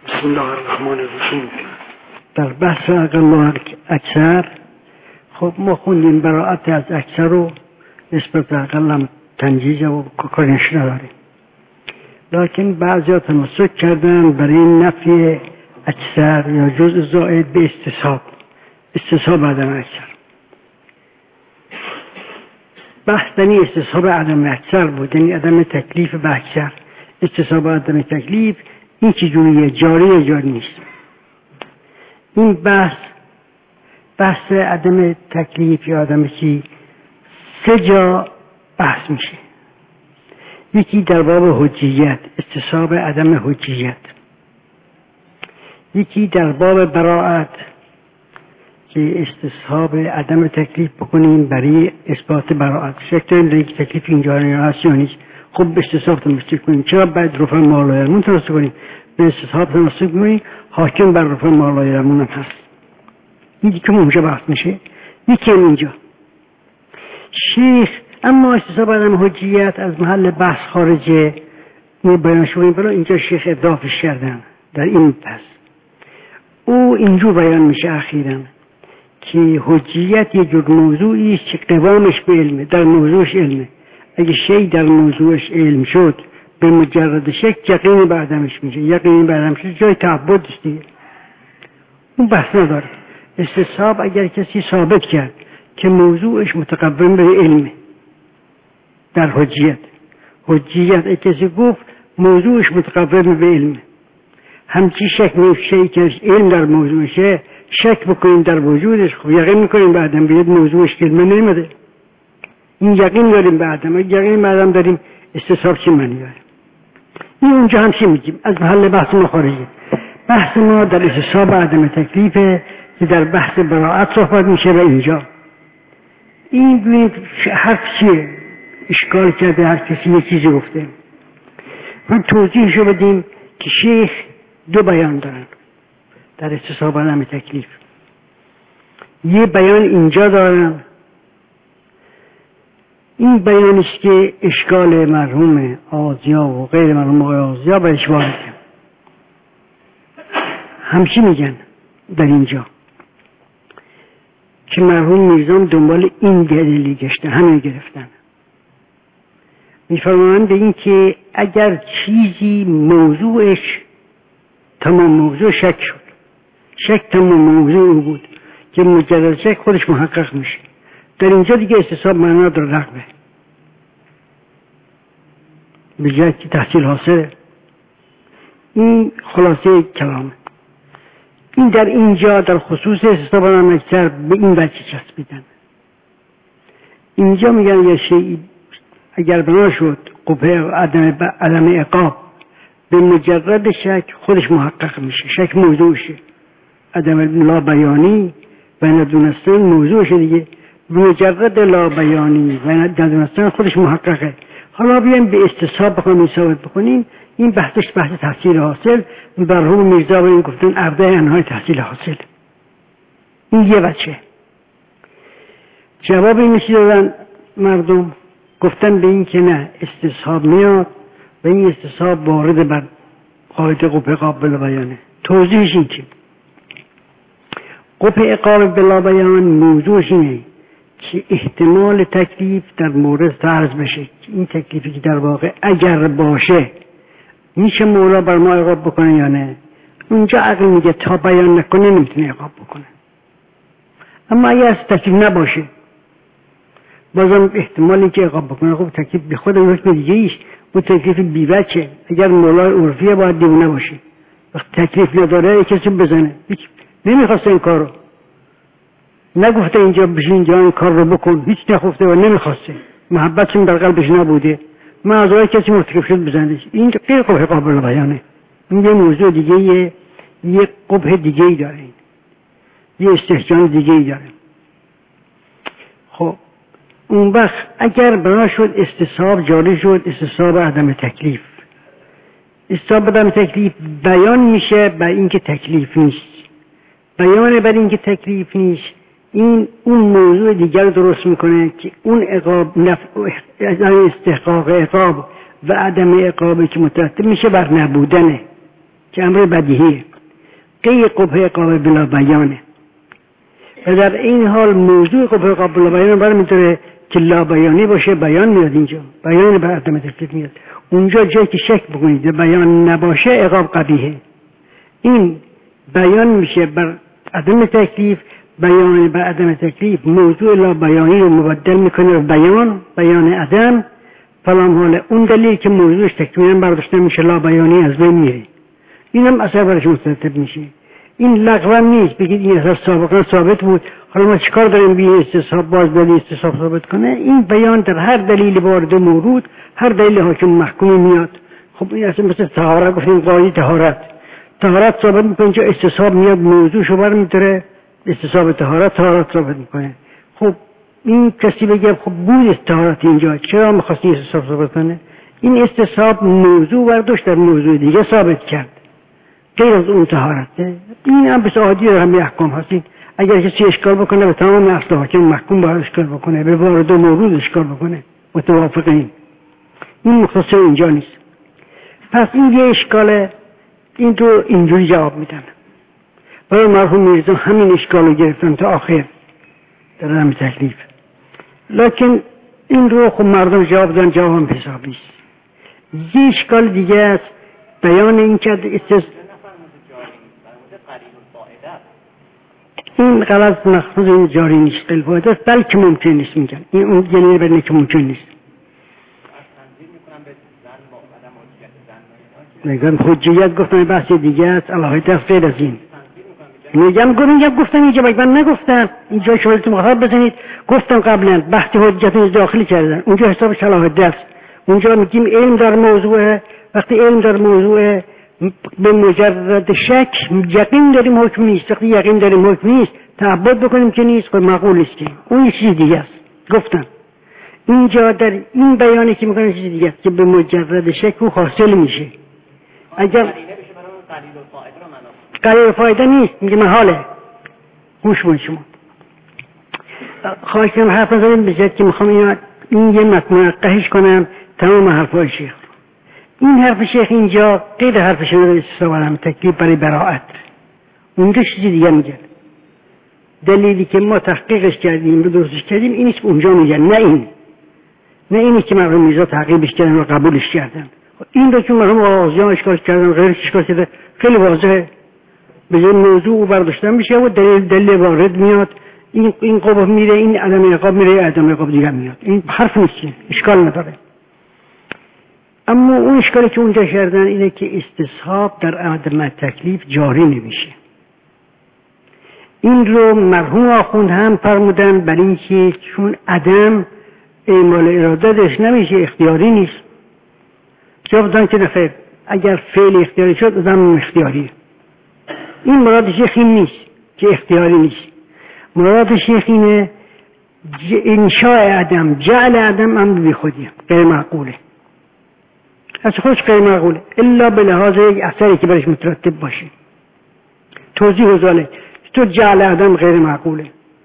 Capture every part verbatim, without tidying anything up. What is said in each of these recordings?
بسم الله الرحمن الرحیم. در بحث اقل اکثر خب ما خوندیم براعت از اکثر رو نسبت به اقل هم تنجیز و کارش نداریم، لکن بعضی ها تمسک کردن برای نفی اکثر یا جزء زائد به استصحاب استصحاب عدم اکثر. بحث دنی استصحاب عدم اکثر بود، یعنی عدم تکلیف به اکثر. استصحاب عدم تکلیف این چجوریه؟ جاری جاری نیست. این بحث بحث عدم تکلیف یا عدم چی سه جا بحث میشه. یکی در باب حجیت، استصحاب عدم حجیت. یکی در باب براعت که استصحاب عدم تکلیف بکنیم برای اثبات براعت. شک داریم در یک تکلیف اینجا هست یا نیست. خب استصحاب تمسک کنیم. چرا باید رفع مالایرمون تمسک کنیم؟ به استصحاب تمسک کنیم، حاکم بر رفع مالایرمون هم هست. این دیگه اونجا بحث میشه. یکی هم اینجا شیخ. اما استصحاب عدم حجیت از محل بحث خارجه، این بیان شویم برای اینجا شیخ اضافش کردن در این پس. او اینجور بیان میشه اخیراً که حجیت یه جور موضوعی است که قوامش به علمه، در موضوعش علمه. اگه شی در موضوعش علم شد به مجرد شک یقینی به عدمش میشه، یقینی به عدمش جای تعبد است دیگه، اون بحث نداره. استصحاب اگر کسی ثابت کرد که موضوعش متقوم به علمه در حجیت، حجیت اگه کسی گفت موضوعش متقوم به علمه، همچی شک میشه که علم در موضوعشه، شک بکنیم در وجودش، خب یقین میکنیم به عدم بیاد موضوعش که علمه نمیده. این یقین داریم به عدم، یقین به عدم داریم، استصحاب چی معنی داره؟ این اونجا هم چی میگیم؟ از محل بحث ما خارجه. بحث ما در استصحاب عدم تکلیفه که در بحث براعت صحبت میشه. و اینجا این ببینید حرف چیه؟ اشکال کرده هر کسی یک چیزی گفته. من توضیحشو بدیم که شیخ دو بیان دارن در استصحاب عدم تکلیف. یه بیان اینجا دارن، این بیان است که اشکال مرحوم آزیا و غیر مرحوم آزیا بهش وارده. همچی میگن در اینجا که مرحوم میرزا دنبال این دلیلی گشتن، همین گرفتن. میفرمایند به این که اگر چیزی موضوعش تمام موضوع شک شد، شک تمام موضوع او بود که مجرد شک خودش محقق میشه، در اینجا دیگه استصحاب معنا داره رغبه به جای که تحصیل حاصله. این خلاصه کلامه. این در اینجا در خصوص استصحاب عدم اکثر به این وجه چسبیدن. اینجا میگن یه شیء اگر بنا شد قبه عدم عدم عقاب به مجرد شک خودش محقق میشه، شک موضوعشه، عدم لا بیانی و ندونستن موضوعشه دیگه، مجرد لا بیانی و ندونستن خودش محققه. حالا بیایم به استصحاب بخوایم ثابت بکنیم. این بحثش بحث تحصیل حاصل. مرحوم میرزا این گفتن عقده انهای تحصیل حاصل. این یه بچه جواب این نشی دادن مردم، گفتن به این که نه استصحاب میاد و این استصحاب وارد بر قاعده قبه قابل بیانه. توضیحش این که قبه قابل بلا بیان موضوعش اینه که احتمال تکلیف در مورد فرض بشه. این تکلیفی که در واقع اگر باشه میشه مولا بر ما عقاب بکنه یا نه. اونجا عقل میگه تا بیان نکنه نمیتونه عقاب بکنه. اما اگر از تکلیف نباشه بازم احتمالی که عقاب بکنه، خب تکلیف به خود حکم دیگه ایش، اون تکلیف بی‌وجهه. اگر مولای عرفیه باید دیوونه باشه. وقت تکلیف نداره کسی بزنه. هیچ نمیخواسته این کارو، نگفته اینجا بشین اینجا این کار رو بکن، هیچ نخواسته و نمیخواسته، محبتشون در قلبش نبوده، معذای کسی مرتکب شد بزنه. این غیر قبه قابل بیانه. این یه موضوع دیگه، یه یه قبه دیگه ای داره، یه استحجان دیگه ای داره. خب اون وقت اگر بنا شد استصحاب جاری شد، استصحاب عدم تکلیف، استصحاب عدم تکلیف بیان میشه بر اینکه تکلیف نیست. بیان بر اینکه تکلیف نیست این اون موضوع دیگر رو درست میکنه که اون عقاب نفع استحقاق عقاب و عدم عقابی که مترتب میشه بر نبودنه، که امر بدیهیه، غیر قبه قابل بلا بیانه. و در این حال موضوع قبه قابل بلا بیانه برای میتونه که لا بیانی باشه، بیان میاد اینجا، بیان بر عدم تکلیف میاد. اونجا جایی که شک بکنید بیان نباشه عقاب قبیحه. این بیان میشه بر عدم تکلیف، بیان بر عدم تکلیف موضوع لا بیانی رو مبدل میکنه بیان، بیان عدم، فلان حاله اون دلیل که موضوعش تکمیلا برداشته میشه لا بیانی از بین میره. اینم اثر برش مترتب میشه. این لغو نیست بگید این اثر سابقا ثابت بود، حالا ما چیکار داریم بی استصحاب باز دلیل استصحاب ثابت کنه؟ این بیان در هر دلیل وارد و مورود، هر دلیل حاکم محکوم میاد. خب این اصلا مثل طهارت، گفتیم قاعده طهارت، طهارت ثابت میکنه چه استصحاب میاد موضوعشو برمی‌داره، استصحاب طهارت طهارت ثابت میکنه. خب این کسی بگه خب بود طهارت اینجا چرا می‌خواستی استصحاب ثابت کنه؟ این استصحاب موضوع برداشت در موضوع دیگه ثابت کرد غیر از اون طهارته. این هم بس عادی در همه احکام هستید. اگر کسی اشکال بکنه به تمام اصل حاکم محکوم باید اشکال بکنه، به وارد و مورود اشکال بکنه، متوافق این این مختصر اینجا نیست. پس این یه اشکاله، این تو اینجوری جواب میدن. برای مرحوم میرزا همین اشکال رو گرفتن تا آخر در همین تکلیف، لکن این رو خب مردم جواب دادن، جواب هم حسابی است. یه اشکال دیگه است، بیان این که استث... این غلط مخصوص جاری نیست، قلبایده است، بلکه ممکن نیست میگن. این اون یعنی برنه که ممکن نیست. میگن حجیت گفتن بحث دیگه است، الله تغفیر از این. میگم گفتم گفتم اینجا من نگفتم، اینجا شما تو مخاطب بزنید، گفتم قبلا بحث حجیت داخلی کردن، اونجا حساب صلاح درس، اونجا میگیم علم در موضوع، وقتی علم در موضوع به مجرد شک یقین داریم حکم نیست، وقتی یقین داریم حکم نیست تعبد بکنیم که نیست، خب معقول است که اون یه چیز دیگه است. گفتم اینجا در این بیانی که میکنه چیز دیگه است که به مجرد شک او حاصل میشه. اگر قلیل فایده نیست میگه محاله. گوش کن شما، خواهش کنم حرف نزنیم بذات که میخوام این, این یه متن قهش کنم تمام حرفای شیخ. این حرف شیخ اینجا غیر حرف شما در استصحاب عدم تکلیف برای براءت، اونجا چیزی دیگه میگن. دلیلی که ما تحقیقش کردیم و درستش کردیم این نیست که اونجا میگن، نه این نه اینی که مرحوم میرزا تعقیبش کردن و قبولش کردن. این رو که مرحوم آغازیان اشکالش کردن غیرش اشکال کرده خیلی واضحه، به جای موضوع برداشتن میشه و دلیل دلیل وارد میاد، این این قبه میره، این عدم عقاب میره، عدم عقاب دیگه میاد. این حرف نیست، اشکال نداره. اما اون اشکالی که اونجا کردن اینه که استصحاب در عدم تکلیف جاری نمیشه. این رو مرحوم آخوند هم فرمودن برای اینکه چون عدم اعمال اراده درش نمیشه، اختیاری نیست. جواب دادن که نخیر، اگر فعل اختیاری شد عدم اختیاریه. این مراد شیخ این نیست که اختیاری نیست، مراد شیخ اینه انشاء عدم، جعل عدم امر بی خودی غیر معقوله، از خودش غیر معقوله الا به لحاظ یک اثری که برش مترتب باشه. توضیح وزاله تو جعل عدم غیر معقوله.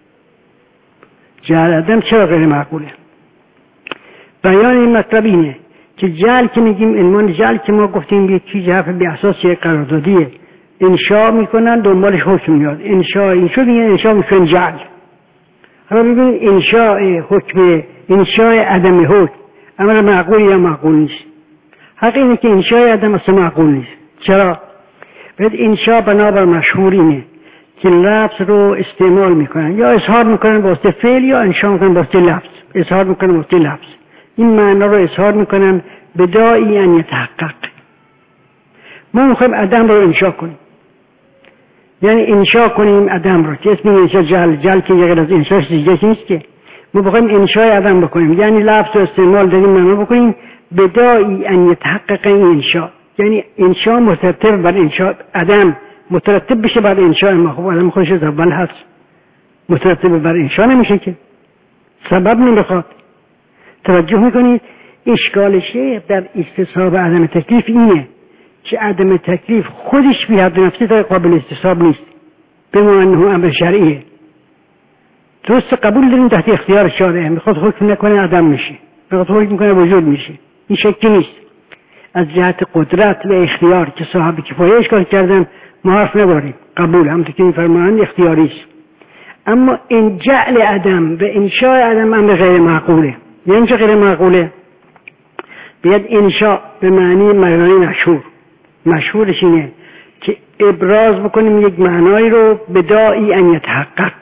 جعل عدم چرا غیر معقوله؟ بیان این مطلب اینه که جعل که میگیم عنوان جعل که ما گفتیم یک چیز حرف به اساس یک قراردادیه، انشاء میکنن دنبالش حکم میاد، انشاء این شد میگن انشاء میکنن جعل. حالا ببینید انشاء حکم، انشاء عدم حکم امر معقول یا معقول نیست؟ حق اینه که انشاء عدم اصلا معقول نیست. چرا؟ باید انشاء بنابر مشهور اینه که لفظ رو استعمال میکنن، یا اظهار میکنن واسطه فعل یا انشاء میکنن واسطه لفظ، اظهار میکنن واسطه لفظ. این معنا رو اظهار میکنن بداعی ان یتحقق. ما میخوایم عدم رو انشاء کنیم، یعنی انشاء کنیم عدم رو که اسم انشاء جعل، جعل که غیر از انشاء دیگه نیست که ما بخوایم انشاء عدم بکنیم، یعنی لفظ رو استعمال در این معنا بکنیم بداعی ان یتحقق این انشاء، یعنی انشاء مترتب بر انشاء عدم، مترتب بشه بر انشاء ما. خب عدم خودش از اول هست، مترتب بر انشاء نمیشه که، سبب نمیخواد. توجه میکنید اشکال شیخ در استصحاب عدم تکلیف اینه که عدم تکلیف خودش بی حد نفسی در قابل استصحاب نیست، به معنی امر شرعیه. درست قبول داریم تحت اختیار شارعه، میخواد حکم نکنه عدم میشه، میخواد حکم کنه وجود میشه، این شکی نیست. از جهت قدرت و اختیار که صاحب کفایه اشکال کردن ما حرف نداریم، قبول، همونطور که می‌فرمایند اختیاری است. اما این جعل عدم و انشاء عدم امر غیر معقوله. یعنی چه غیر معقوله؟ بیاد انشاء به معنی معنای مشهور، مشهورش اینه که ابراز بکنیم یک معنایی رو بداعی ان یتحقق.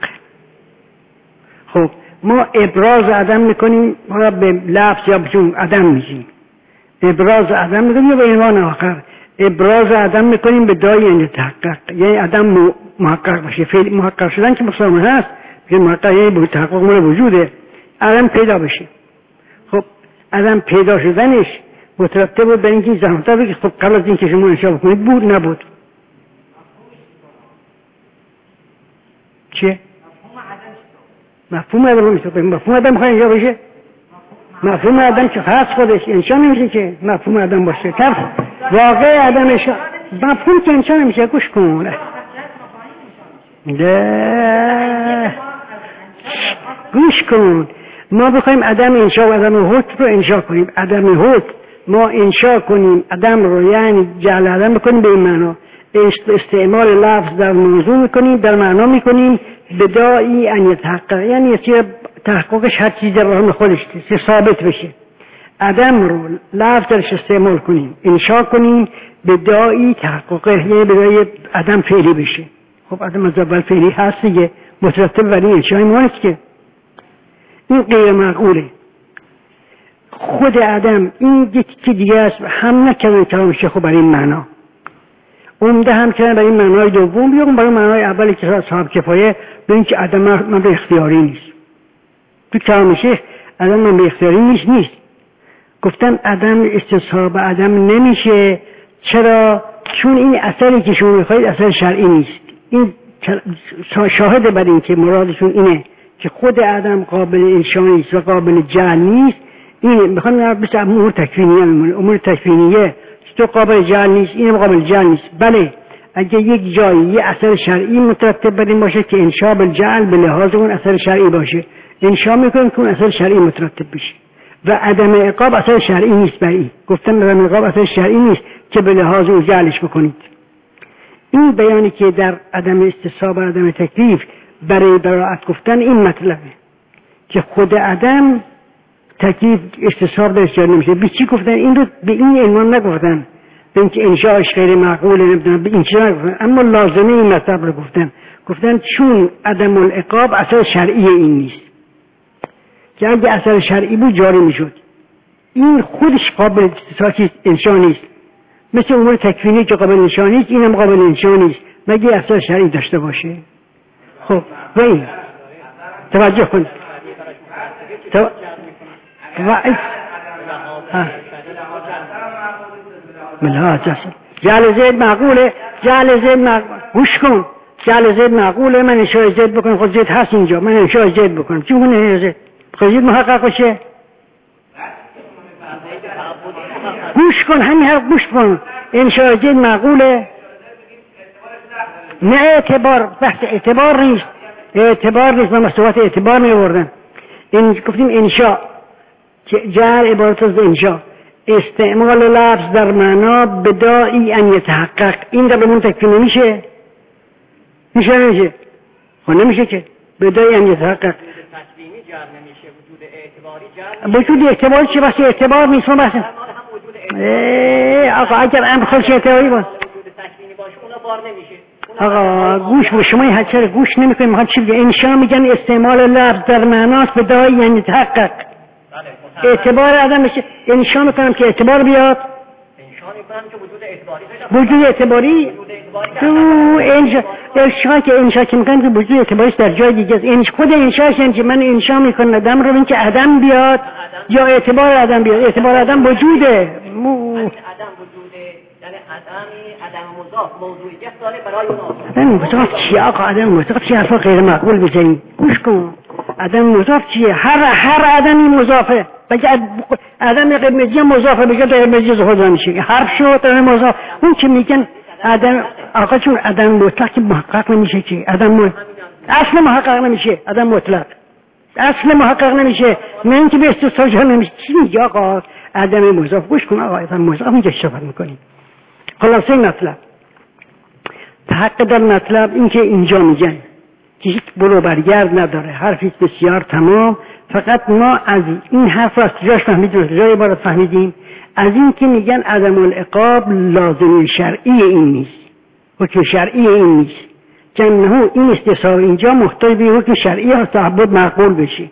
خب ما ابراز عدم میکنیم، ما به لفظ یا بجون عدم میگیم، ابراز عدم میکنیم یا به عنوان آخر ابراز عدم میکنیم بداعی ان یتحقق، یعنی عدم محقق باشه. فعل محقق شدن که مسامحه هست، که محقق یعنی به تحقق مال وجوده، عدم پیدا بشه. خب عدم پیدا شدنش مترتب بود بر اینکه زحمت بگه خب قبل از اینکه شما انشاء بکنید بود نبود. چیه؟ مفهوم عدم میشه. مفهوم عدم خواهی انشاء بشه؟ مفهوم عدم که خاص خودش انشاء نمیشه که مفهوم عدم باشه. طب واقع عدم انشاء مفهوم که انشاء نمیشه. گوش کن ده گوش کن ما بخوایم عدم انشاء و عدم حکم رو انشاء کنیم، عدم حکم ما انشاء کنیم عدم رو، یعنی جعل عدم بکنیم به این معنا، استعمال لفظ در موضوع میکنیم، در معنا میکنیم بداعی ان یتحقق، یعنی یه تحققش هر چیز در راه خودش ثابت بشه. عدم رو لفظ درش استعمال کنیم، انشاء کنیم بداعی تحقق، یعنی بداعی عدم فعلی بشه. خب عدم از اول فعلی هست دیگه، مترتب بر این انشاء ما نیست که. این غیر معقوله. خود عدم این یکی دیگه است، هم نکردن کلام شیخ برای این معنا، عمده هم کردن برای این معنای دوم، بیایم برای معنای اولی که صاحب کفایه به این که عدم من به اختیاری نیست. تو کلام شیخ عدم من به اختیاری نیست نیست گفتن عدم استصحاب عدم نمیشه. چرا؟ چون این اثری که شما میخواید اثر شرعی نیست. این شاهد بر این که مرادشون اینه که خود عدم قابل انشاء نیست و قابل جعل نیست. این میخوام مثل امور تکوینیه، امور تکوینیه تو قابل جعل نیست، این قابل جعل نیست. بله اگه یک جایی یه اثر شرعی مترتب بر این باشه که انشاء بالجعل به لحاظ اون اثر شرعی باشه، انشاء میکنیم که اون اثر شرعی مترتب بشه. و عدم عقاب اثر شرعی نیست برای این. گفتن عدم عقاب اثر شرعی نیست که به لحاظ اون جعلش بکنید. این بیانی که در عدم استصحاب و عدم تکلیف برای براعت گفتن این مطلبه که خود عدم تکلیف استصحاب درش جاری نمیشه. به چی گفتن؟ این رو به این عنوان نگفتن، به اینکه انشاءش غیر معقوله، نمیدونم به این چیزا نگفتن، اما لازمه این مطلب رو گفتن. گفتن چون عدم العقاب اثر شرعی این نیست، که اگه اثر شرعی بود جاری میشد. این خودش قابل استصحاب انشاء نیست، مثل امور تکوینی که قابل انشاء نیست، اینم قابل انشاء نیست مگه اثر شرعی داشته باشه. خب و این توجه کن تو... و این ملها جعل زید معقوله، جعل زید معقوله، گوش کن، جعل زید معقوله، من انشاء زید بکنم، خود زید هست اینجا، من انشاء زید بکنم، چی کنه زید؟ خود زید محقق باشه؟ گوش کن، همین حرف گوش کن. انشاء زید معقوله، نه اعتبار، بحث اعتبار نیست، اعتبار نیست، من مستوات اعتبار می آوردن. این گفتیم انشاء که جعل عبارت از انشاء، استعمال لفظ در معنا بداعی ان یتحقق، این در بمون تکفیر نمیشه؟ میشه نمیشه؟ خب نمیشه که بداعی ان یتحقق. وجود اعتباری چه بحث اعتبار نیست؟ ما بحث آقا اگر امر خودش اعتباری باشه آقا گوش با شما این چرا گوش نمیکنید؟ میخواد چی بگه؟ انشاء میگن استعمال لفظ در معناست بداعی ان یتحقق. اعتبار آدم میشه انشاء میکنم که اعتبار بیاد، انشاء میکنم که وجود اعتباری وجود اعتباری تو انشاء انشاء که انشاء که میکنم که وجود اعتباریش در جای دیگه است. این خود انشاءش یعنی که من انشاء میکنم آدم رو، این که آدم بیاد یا اعتبار آدم بیاد. اعتبار آدم وجوده، مو آدم وجوده، یعنی آدمی آدم مضاف موضوعیت داره برای اون آدم. مضاف چیه آقا؟ آدم مضاف چیه؟ حرفا غیر معقول بزنید. گوش کن، آدم مضاف چیه؟ هر هر آدمی مضافه. بگه آدم قرمزی مضافه، بگه قرمزی خود میشه حرف شد آدم مضاف. اون که میگن آدم آقا چون آدم مطلق محقق نمیشه که آدم م... اصلا محقق نمیشه آدم مطلق. اصل محقق نمیشه، نه اینکه به استصحاب نمیشه. چی میگه آقا؟ عدم مضاف. گوش کن آقا، عدم مضاف اینجا صحبت میکنیم. خلاصه مطلب، تحقق در مطلب این که اینجا میگن که هیچ برو برگرد نداره، حرفی بسیار تمام. فقط ما از این حرف را از جاش فهمیدیم، جای عبارت فهمیدیم از این که میگن عدم العقاب لازم شرعی این نیست، حکم شرعی این نیست، که انه این استصحاب اینجا محتاج به حکم شرعی یا تعبد معقول بشه.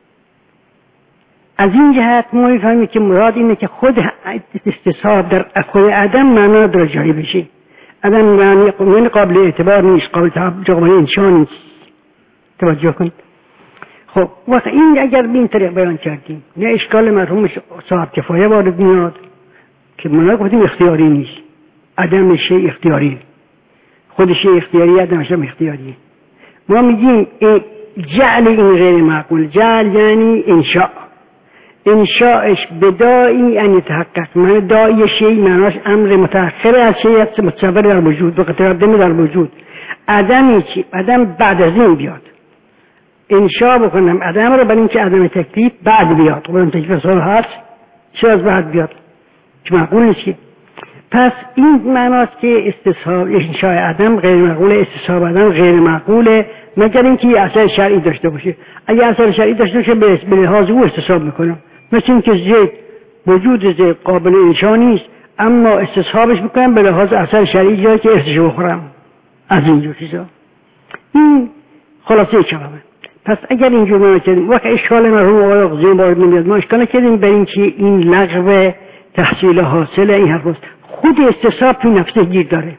از این جهت ما میفهمیم که مراد اینه که خود استصحاب در خود عدم معنا داره جایی بشه. عدم معنی قابل اعتبار نیست، قابل تعبد انشاء نیست. توجه کن. خب وقت این اگر به این طریق بیان کردیم، نه اشکال مرحوم صاحب کفایه وارد میاد که ما گفتیم اختیاری نیست، عدم شیء اختیاری، خود شیء اختیاری عدمش هم اختیاریه. ما میگیم جعل این غیر معقول، جعل یعنی انشاء، انشاءش بدائی ان يتحقق، معنی دائی شیء معناش امر متأخر از شیء متصور در وجود و متقدم در وجود. عدمی چی؟ عدم بعد از این بیاد. انشاء بکنم عدم رو برای اینکه عدم تکلیف بعد بیاد، و اون تکلیف سال هست چه از بعد بیاد که معقول نیست. پس این معناست که استصحاب انشاء عدم غیر معقول، استصحاب عدم غیر معقوله مگر اینکه اثر شرعی داشته باشه. اگه اثر شرعی داشته باشه به لحاظ او استصحاب میکنم، مثل اینکه زید وجود زید قابل انشاء نیست اما استصحابش میکنم به لحاظ اثر شرعی جایی که ارثش بخورم، از اینجور چیزا. این خلاصه کلامه. پس اگر اینجور ما کردیم وقت اشکال مرحوم آقای آغازی وارد نمیاد، ما اشکال نکردیم برای اینکه این لغو تحصیل حاصل این حرف است. خود استصحاب تو نفسه گیر داره،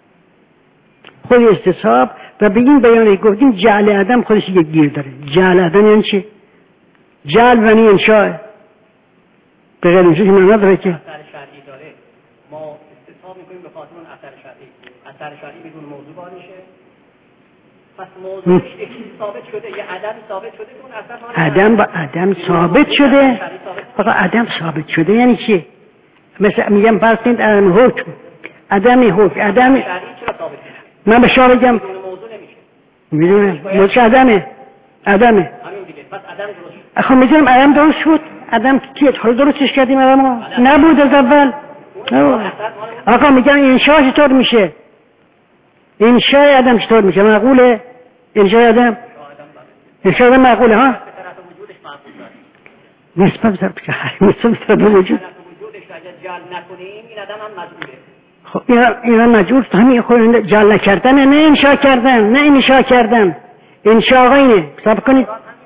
خود استصحاب و به این بیانی گفتیم جعل عدم خودش یک گیر داره. جعل عدم یعنی چی؟ جعل ونی انشاء به غیر انشاء که معنا داره که اثر شرعی داره. ما استصحاب میکنیم به خاطر اون اثر شرعی، اثر شرعی بدون موضوع بار میشه. پس موضوعش یکی ثابت شده، یه عدم ثابت شده که اون اثر عدم با عدم ثابت شده. فقط عدم ثابت شده یعنی چی؟ مثلا میگم فرض کنید عدم حکم، عدم حکم، عدم شرعی چرا ثابت میشه؟ من به شما بگم بدون موضوع نمیشه. میدونم موضوع عدمه، عدمه همین دیگه. پس عدم درست شد. اخو میگم عدم درست شد. عدم کیه؟ حالا درستش کردیم عدمو؟ نبود از اول. نبود. آقا میگم انشاء چطور میشه؟ انشاء عدم چطور میشه؟ معقوله؟ انشاء عدم انشاء عدم معقوله ها؟ نسبت به وجود جعل نکنیم این عدم هم مجبوره. خب اینا مجبور همین خود جعل نکردن، نه انشاء کردن، نه انشاء کردن. انشاء آقا اینه صبر کنید.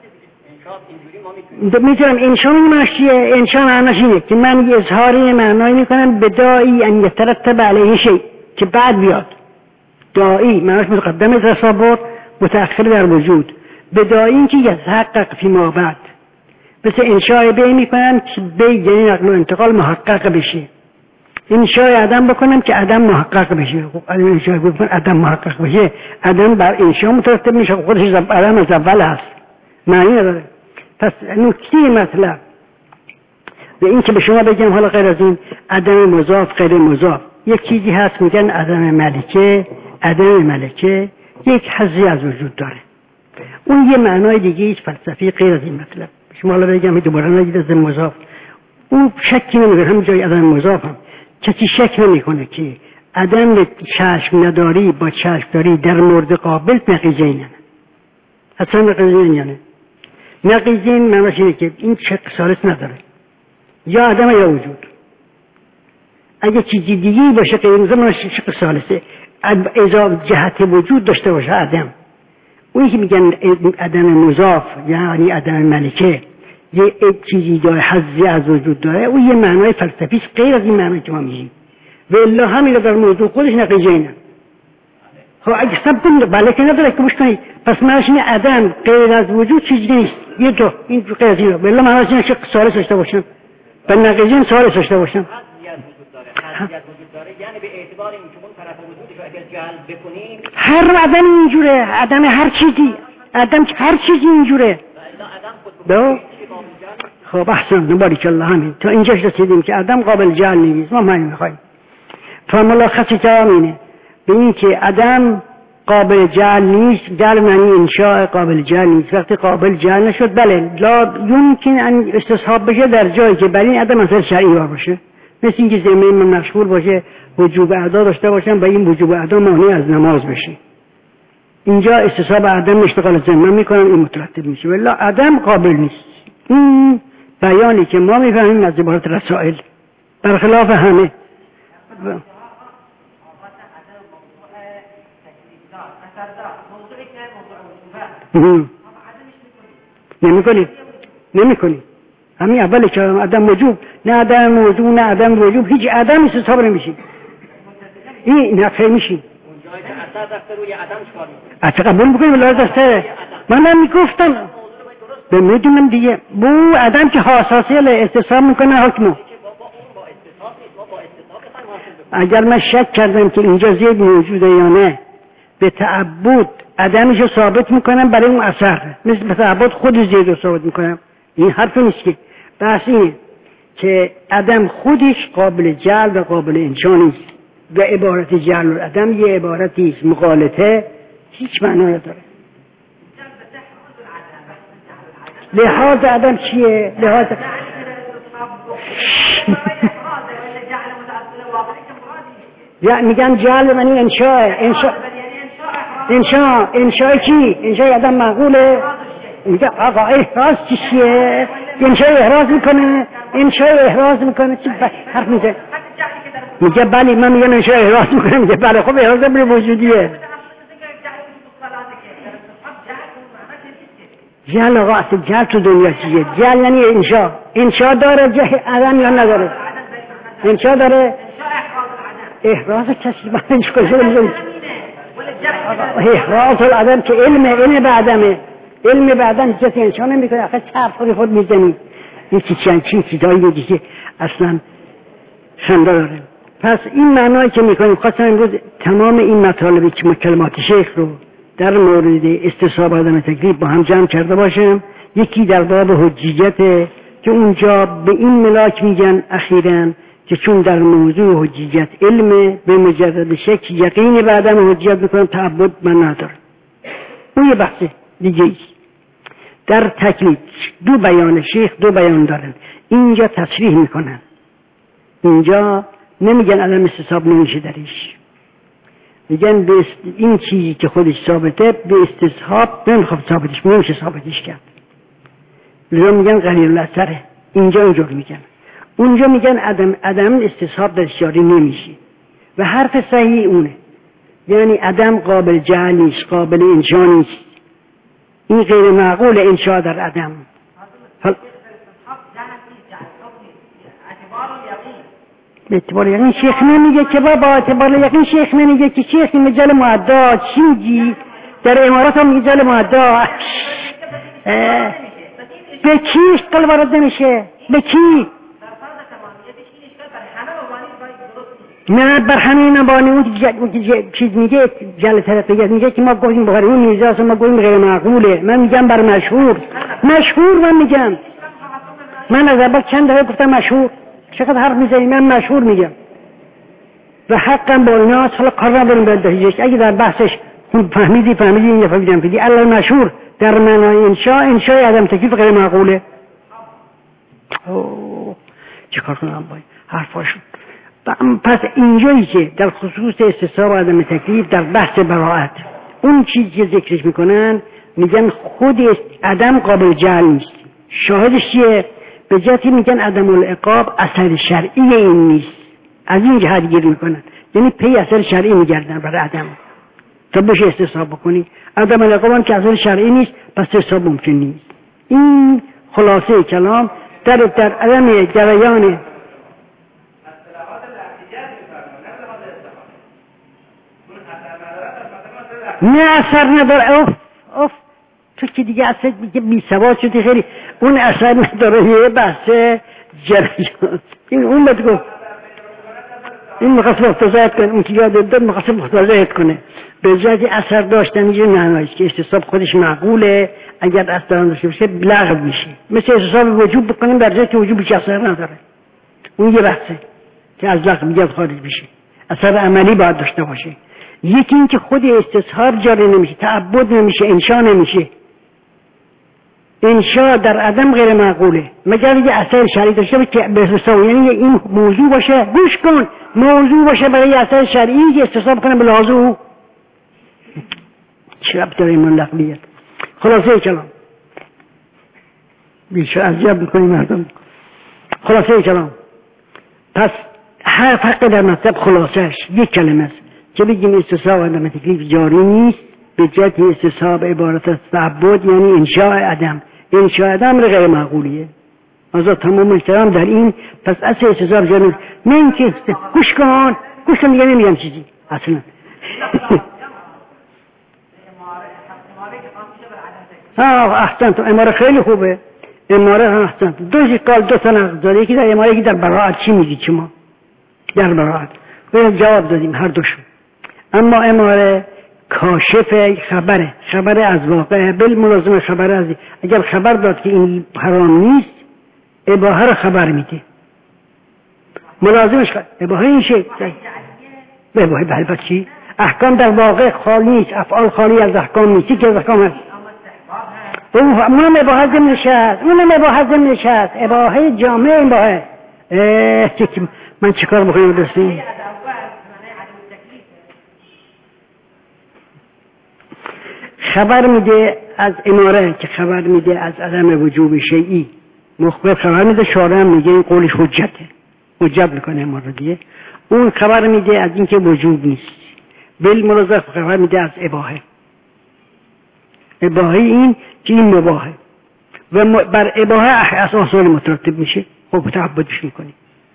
میتونم انشاء معناش چیه؟ انشاء معناش اینه که من یه اظهاری معنایی میکنم به دائی ان یترتب علیه شیء که بعد بیاد. دائی معناش متقدم تصور متأخر در وجود، به دائی که یتحقق فی ما بعد. مثل انشاء بی میکنم که بی یعنی نقل و انتقال محقق بشه. انشاء عدم بکنم که عدم محقق بشه. خب عدم انشاء بکنم عدم محقق بشه، عدم بر انشاء مترتب میشه، خودش عدم از اول هست، معنی نداره. پس نکته مطلب و این که به شما بگم حالا غیر از این عدم مضاف غیر مضاف یک چیزی هست میگن عدم ملکه. عدم ملکه یک حظی از وجود داره، اون یه معنای دیگه ایش فلسفی غیر از این مطلب. شما حالا بگم دوباره نگید از مضاف، اون شکی نمیکنه. هم جای عدم مضاف هم کسی شک نمیکنه که عدم چشم نداری با چشم داری در مورد قابل نقیضین، اصلا نقیضین یعنی نقیضین معناش اینه که این شک ثالث نداره، یا عدم یا وجود. اگه چیزی دیگه باشه غیر مضاف شک ثالثه، اضافه جهت وجود داشته باشه عدم. اونی که میگن عدم مضاف یعنی عدم ملکه یه چیزی داره، حظی از وجود داره، اون یه معنای فلسفی است غیر از این معنی که ما میگیم. و الا همین در موضوع خودش نقیضه اینه. خب اگه سب کنید بله که نداره که بوش کنید، پس معنیش اینه عدم غیر از وجود چیزی نیست، یه دو این غیر از اینه. و الا معنیش اینه که ثالث داشته باشن و نقیضه ثالث داشته باشن. یعنی به اعتبار اینکه اون طرف وجودش اگر جعل بکنیم هر عدم اینجوره، عدم هر چیزی، عدم هر چیزی اینجوره. دو خب احسن بارک الله. همین تا اینجاش رسیدیم که عدم قابل جعل نیست. ما همین میخوایم. فملخص کلام اینه به این که عدم قابل جعل نیست، جعل معنی انشاء، قابل جعل نیست. وقتی قابل جعل نشد بله لا یمکن ان استصحاب بشه در جایی که برای این عدم اثر شرعی باشه، مثل اینکه ذمه من مشغول باشه وجوب ادا داشته باشم و این وجوب ادا مانع از نماز بشه، اینجا استصحاب عدم اشتغال ذمه میکنم، این مترتب میشه. ولی عدم قابل نیست. این بیانی که ما میفهمیم از عبارت رسائل برخلاف همه نمی کنی نمی کنی همین اولی که عدم وجوب، نه عدم وجوب نه عدم وجوب، هیچ عدم استصحاب نمیشین، این نفعه میشین اونجایی که اثر دسته روی عدم شکار میکنه. اصلا قبول بکنیم ولی دسته منم میگفتم به میدونم دیگه بو عدم که حساسیت استصحاب میکنه حکمو. اگر من شک کردم که اینجا زید موجوده یا نه به تعبد عدمش رو ثابت میکنم برای اون اثر، مثل به تعبد خود زید رو ثابت میکنم. این حرف نیست که بحث اینه که عدم خودش قابل جعل و قابل انشا نیست و عبارت جعل و عدم یه عبارتی است مغالطه، هیچ معنا نداره. لحاظ عدم چیه؟ لحاظ یا میگن جعل معنی انشاء، انشاء انشاء انشاء چی؟ انشاء عدم معقوله. میگه آقا احراز چیه؟ انشاء احراز میکنه، انشاء احراز میکنه چی حرف میزه؟ میگه بله من میگم انشاء احراز میکنه، میگه بله خب احراز بله وجودیه. جعل آقا اصل جعل تو دنیا چیه؟ جعل یعنی انشاء. انشاء داره جه عدم یا نداره؟ انشاء داره. احراز کسی بانش کجا احراز العدم که علم علم بعدمه، علم بعدم کسی انشاء نمیکنه. آخه چرخ خود میزنی این چی چند چین چیزایی میگی که اصلا خنده داره. پس این معنایی که میکنیم خواستم امروز تمام این مطالبی که کلمات شیخ رو در مورد استصحاب عدم تکلیف با هم جمع کرده باشم. یکی در باب حجیت که اونجا به این ملاک میگن اخیراً که چون در موضوع حجیت علم به مجرد شک یقین بعدم حجیت میکنم تعبد من ندارم. اون یه بحث دیگه ایست. در تکلیف دو بیان شیخ دو بیان دارن، اینجا تصریح میکنن، اینجا نمیگن عدم استصحاب نمیشه درش، میگن به این چیزی که خودش ثابته به استصحاب نمیخواد ثابتش نمیشه ثابتش کرد، لذا میگن قلیل الاثره. اینجا اونجور میگن، اونجا میگن عدم عدم استصحاب درش جاری نمیشه و حرف صحیح اونه، یعنی عدم قابل جعل نیست، قابل انشا نیست، این غیر معقول انشا در عدم. حال به اعتبار یقین شیخ نمیگه که با با اعتبار یقین شیخ نمیگه که شیخ این مجال معدا چی میگی؟ در امارات هم میگه جل معدا به کی اشکال وارد نمیشه؟ به کی؟ نه بر همین مبانی اون چیز میگه جل طرفیت میگه که ما گفتیم بخاری اون میزاست ما گفتیم غیر معقوله. من میگم بر مشهور مشهور من میگم، من از اول چند دفعه گفتم مشهور، چقدر حرف میزنی؟ من مشهور میگم و حقا با اینا حالا کار نداریم به دهیجش. اگه در بحثش فهمیدی فهمیدی این دفعه بیدم فیدی الله مشهور در معنای انشاء انشاء عدم تکلیف غیر معقوله. اوه چه کار کنم باید حرفاشون. پس اینجایی که در خصوص استصحاب عدم تکلیف در بحث براءت اون چیزی که ذکرش میکنن میگن خود عدم قابل جعل نیست. شاهدش چیه؟ به جهتی میگن عدم العقاب اثر شرعی این نیست، از این جهت گیر میکنن، یعنی پی اثر شرعی میگردن برای عدم تا بشه استصحاب بکنی. عدم العقاب هم که اثر شرعی نیست پس استصحاب ممکن نیست. این خلاصه کلام در در عدم جریان نه اثر نداره. اوف اوف تو که دیگه اثر دیگه بی سواد شدی خیلی، اون اثر نداره، یه بحث جریان. این اون باید گفت این مخصب افتازایت کنه، اون که یاد داد مخصب افتازایت کنه به جای اثر داشتن یه نعنایش که استصحاب خودش معقوله، اگر اثر داشته باشه لغو میشه. مثل استصحاب وجوب بکنیم در جای که وجوب هیچ اثر نداره، اون یه بحثه که از لغو میگه خارج بشه، اثر عملی باید داشته باشه. یکی این که خود استصحاب جاری نمیشه، تعبد نمیشه، انشا نمیشه. انشا در عدم غیر معقوله مگر یه اثر شرعی داشته باشه که به حساب، یعنی این موضوع باشه، گوش کن، موضوع باشه برای اثر شرعی که استصحاب کنه به لحاظ او. چه ربط داره این لقبیت؟ خلاصه کلام بیشتر اذیت میکنی مردم. خلاصه کلام، پس هر فرق در مطلب خلاصش یک کلمه است که بگیم استصحاب عدم تکلیف جاری نیست به جهت استصحاب عبارت از تعبد، یعنی انشاء عدم. انشاء عدم غیر معقولیه. آزاد تمام احترام در این. پس اصل استصحاب جاری نیست. نه اینکه گوش کن گوش کن دیگه نمیگم چیزی اصلا. ها احسن تو اماره خیلی خوبه. اماره احسن دو شکال دو تا نقض داره، یکی در اماره یکی در براعت. چی میگی شما در براعت؟ باید جواب دادیم هر دوشون. اما اماره کاشف خبره، خبر از واقع، بل ملازم خبر از دی. اگر خبر داد که این حرام نیست اباحه رو خبر میده، ملازمش اباحه این شکل اباحه. بله پس چی؟ احکام در واقع خالی نیست، افعال خالی از احکام نیستی که از احکام هست. اونم اباحه زمین نشست، اونم اباحه زمین نشست، اباحه جامعه اباحه. من چیکار بکنم درستی؟ خبر میده از اماره که خبر میده از عدم وجوب شیئی، مخبر خبر میده، شارع هم میگه این قولش حجته، حجت میکنه اماره دیگه. اون خبر میده از اینکه وجوب نیست، بالملازمه خبر میده از اباحه. اباحه این که این مباحه و بر اباحه اصل مترتب میشه، خب تعبدش میکنی.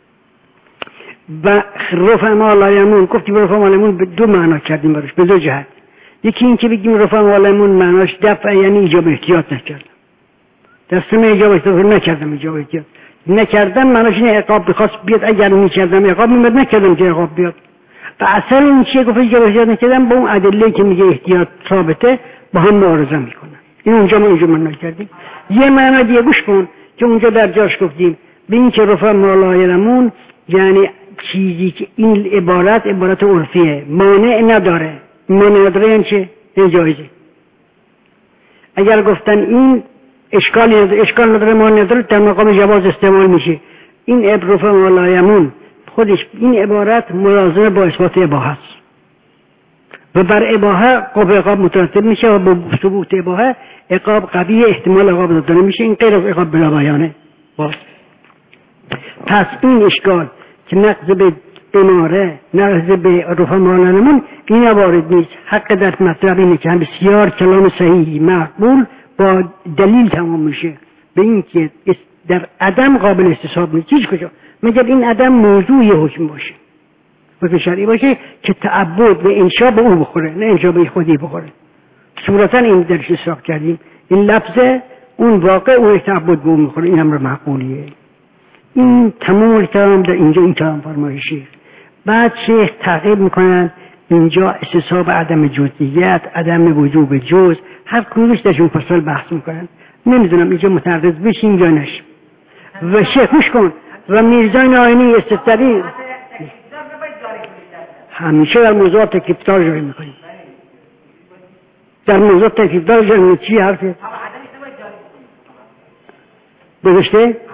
و رفع ما لا یمون گفتیم رفع ما لا یمون به دو معنا کردیم براش، به دو جهت. یکی این که بگیم رفع ما لا یمون معناش دفع، یعنی ایجاب احتیاط نکردم، دستم ایجاب احتیاط نکردم، ایجاب احتیاط نکردم معناش اینه عقاب بخواست بیاد، اگر میکردم عقاب میاد، نکردم که عقاب بیاد. و اثر این چیه گفت ایجاب احتیاط نکردم با اون ادله که میگه احتیاط ثابته با هم معارضه میکنن. این اونجا ما اینجا معنا کردیم. یه معنا دیگه گوش کن که اونجا در جاش گفتیم به این که رفع ما لا یمون یعنی چیزی که این عبارت عبارت عرفیه، مانع نداره. مانع نداره یعنی چه؟ این جایزه. اگر گفتن این اشکالی نداره، اشکال نداره، مانع نداره، در مقام جواز استعمال میشه. این رفع ما لا یمون خودش این عبارت ملازمه با اثبات اباحه است و بر اباحه قابل عقاب مترتب میشه و با ثبوت اباحه عقاب قوی احتمال عقاب داده میشه. این غیر از عقاب بلا بیانه. پس این اشکال که نقض به اماره، نقض به رفع ما لا یمون این وارد نیست. حق در مطلب اینه که هم بسیار کلام صحیحی معقول با دلیل تمام میشه به این که در عدم قابل استصحاب نیست هیچ کجا مگر این عدم موضوعی حکم باشه، حکم شرعی باشه که تعبد و انشا به او بخوره، نه انشا به خودی بخوره. صورتا این درش اصلاح کردیم، این لفظ اون واقع اون تعبد به اون بخوره، این امر معقولیه. این تمام احترام در اینجا این کلام فرمایشی. بعد شیخ تعقیب میکنن اینجا استصحاب عدم جزئیت، عدم وجوب جز، هر کدومش درشون فصل بحث میکنن. نمیدونم اینجا متعرض بشیم یا نشیم. و شیخ گوش کن و میرزا ناینی استثری همیشه در موضوعات تکلیفدار جاری میکنیم. در موضوع تکلیفدار جاری میکنیم. چی حرفه؟ گذاشته؟